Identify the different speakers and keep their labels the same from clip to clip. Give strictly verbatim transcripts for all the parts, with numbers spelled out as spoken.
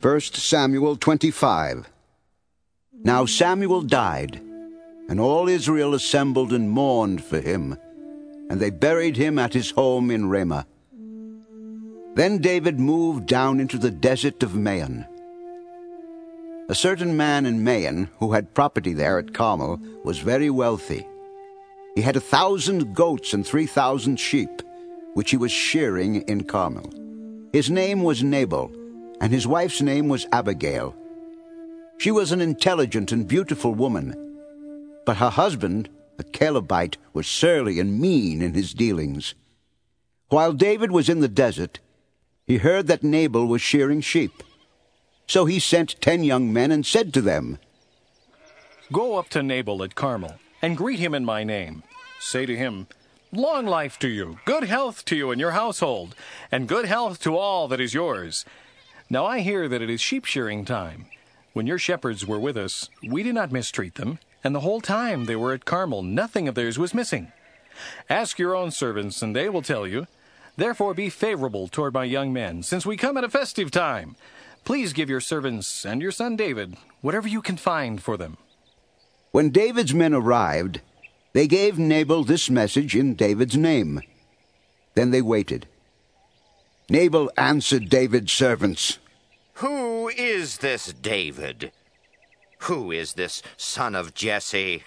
Speaker 1: First Samuel twenty-five. Now Samuel died, and all Israel assembled and mourned for him, and they buried him at his home in Ramah. Then David moved down into the desert of Maon. A certain man in Maon, who had property there at Carmel, was very wealthy. He had a thousand goats and three thousand sheep, which he was shearing in Carmel. His name was Nabal, and his wife's name was Abigail. She was an intelligent and beautiful woman, but her husband, a Calebite, was surly and mean in his dealings. While David was in the desert, he heard that Nabal was shearing sheep. So he sent ten young men and said to them,
Speaker 2: "Go up to Nabal at Carmel, and greet him in my name. Say to him, 'Long life to you, good health to you and your household, and good health to all that is yours. Now I hear that it is sheep-shearing time. When your shepherds were with us, we did not mistreat them, and the whole time they were at Carmel, nothing of theirs was missing. Ask your own servants, and they will tell you. Therefore be favorable toward my young men, since we come at a festive time. Please give your servants and your son David whatever you can find for them.'"
Speaker 1: When David's men arrived, they gave Nabal this message in David's name. Then they waited. Nabal answered David's servants,
Speaker 3: "Who is this David? Who is this son of Jesse?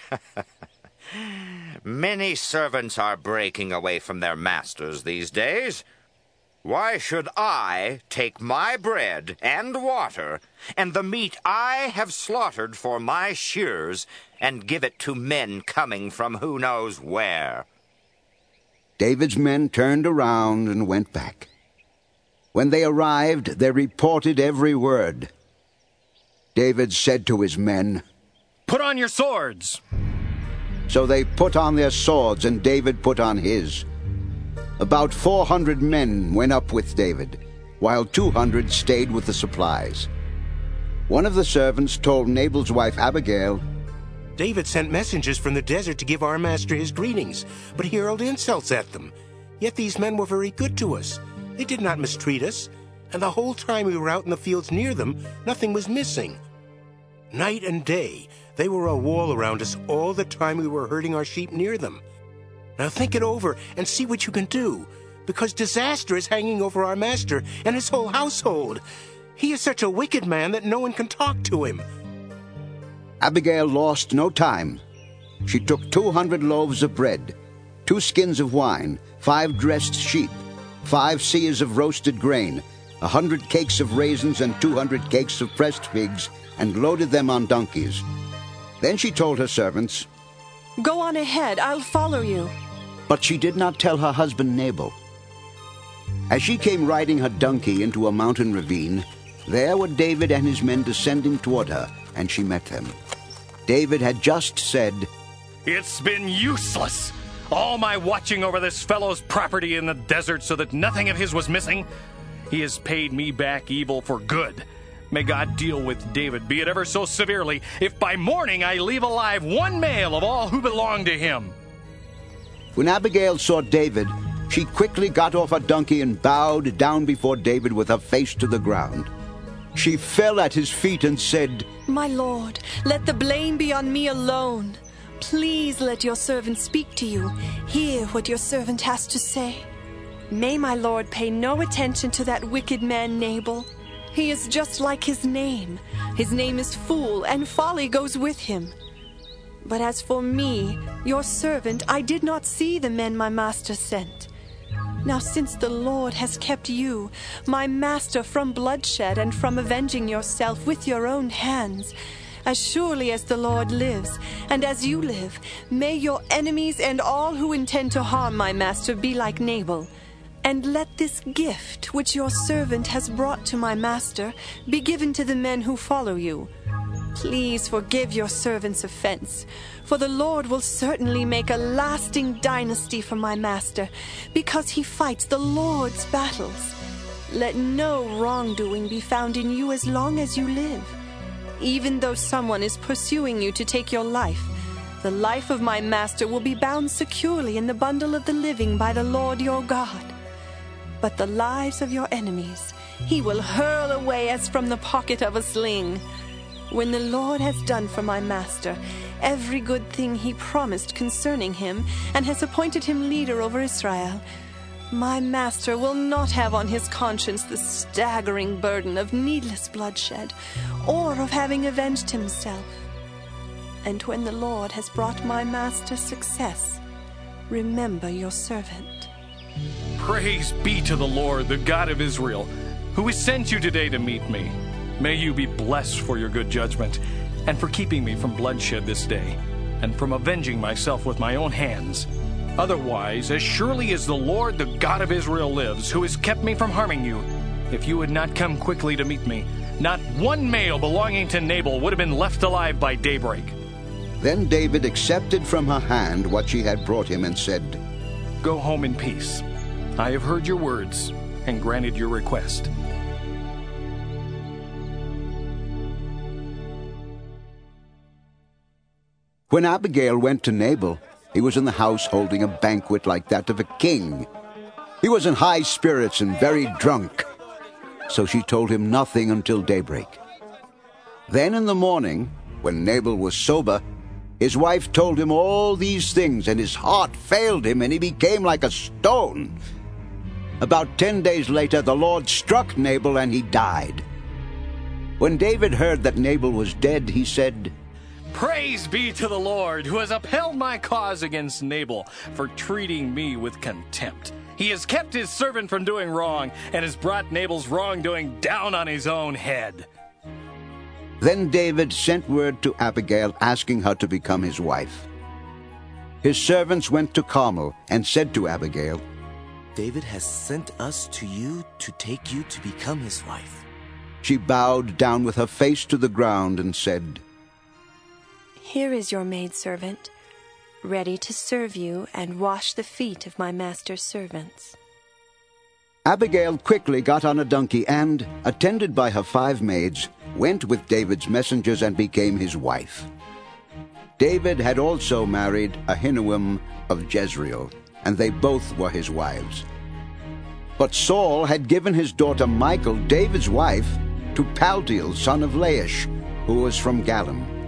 Speaker 3: Many servants are breaking away from their masters these days. Why should I take my bread and water and the meat I have slaughtered for my shears and give it to men coming from who knows where?"
Speaker 1: David's men turned around and went back. When they arrived, they reported every word. David said to his men,
Speaker 2: "Put on your swords!"
Speaker 1: So they put on their swords, and David put on his. About four hundred men went up with David, while two hundred stayed with the supplies. One of the servants told Nabal's wife Abigail,
Speaker 4: "David sent messengers from the desert to give our master his greetings, but he hurled insults at them. Yet these men were very good to us. They did not mistreat us, and the whole time we were out in the fields near them, nothing was missing. Night and day, they were a wall around us all the time we were herding our sheep near them. Now think it over and see what you can do, because disaster is hanging over our master and his whole household. He is such a wicked man that no one can talk to him."
Speaker 1: Abigail lost no time. She took two hundred loaves of bread, two skins of wine, five dressed sheep, five seahs of roasted grain, a hundred cakes of raisins and two hundred cakes of pressed figs, and loaded them on donkeys. Then she told her servants,
Speaker 5: "Go on ahead, I'll follow you."
Speaker 1: But she did not tell her husband Nabal. As she came riding her donkey into a mountain ravine, there were David and his men descending toward her, and she met them. David had just said,
Speaker 2: "It's been useless, all my watching over this fellow's property in the desert so that nothing of his was missing. He has paid me back evil for good. May God deal with David, be it ever so severely, if by morning I leave alive one male of all who belong to him."
Speaker 1: When Abigail saw David, she quickly got off her donkey and bowed down before David with her face to the ground. She fell at his feet and said,
Speaker 5: "My lord, let the blame be on me alone. Please let your servant speak to you. Hear what your servant has to say. May my lord pay no attention to that wicked man Nabal. He is just like his name. His name is Fool, and folly goes with him. But as for me, your servant, I did not see the men my master sent. Now since the Lord has kept you, my master, from bloodshed and from avenging yourself with your own hands, as surely as the Lord lives, and as you live, may your enemies and all who intend to harm my master be like Nabal. And let this gift which your servant has brought to my master be given to the men who follow you. Please forgive your servant's offense, for the Lord will certainly make a lasting dynasty for my master, because he fights the Lord's battles. Let no wrongdoing be found in you as long as you live. Even though someone is pursuing you to take your life, the life of my master will be bound securely in the bundle of the living by the Lord your God. But the lives of your enemies he will hurl away as from the pocket of a sling. When the Lord has done for my master every good thing he promised concerning him, and has appointed him leader over Israel, my master will not have on his conscience the staggering burden of needless bloodshed, or of having avenged himself. And when the Lord has brought my master success, remember your servant.
Speaker 2: Praise be to the Lord, the God of Israel, who has sent you today to meet me. May you be blessed for your good judgment, and for keeping me from bloodshed this day, and from avenging myself with my own hands. Otherwise, as surely as the Lord, the God of Israel lives, who has kept me from harming you, if you had not come quickly to meet me, not one male belonging to Nabal would have been left alive by daybreak.
Speaker 1: Then David accepted from her hand what she had brought him and said,
Speaker 2: Go home in peace. I have heard your words and granted your request.
Speaker 1: When Abigail went to Nabal, he was in the house holding a banquet like that of a king. He was in high spirits and very drunk, so she told him nothing until daybreak. Then in the morning, when Nabal was sober, his wife told him all these things, and his heart failed him, and he became like a stone. About ten days later, the Lord struck Nabal, and he died. When David heard that Nabal was dead, he said,
Speaker 2: Praise be to the Lord, who has upheld my cause against Nabal for treating me with contempt. He has kept his servant from doing wrong, and has brought Nabal's wrongdoing down on his own head.
Speaker 1: Then David sent word to Abigail, asking her to become his wife. His servants went to Carmel and said to Abigail,
Speaker 6: David has sent us to you to take you to become his wife.
Speaker 1: She bowed down with her face to the ground and said,
Speaker 5: Here is your maidservant, ready to serve you and wash the feet of my master's servants.
Speaker 1: Abigail quickly got on a donkey and, attended by her five maids, went with David's messengers and became his wife. David had also married Ahinoam of Jezreel, and they both were his wives. But Saul had given his daughter Michal, David's wife, to Paltiel, son of Laish, who was from Galim.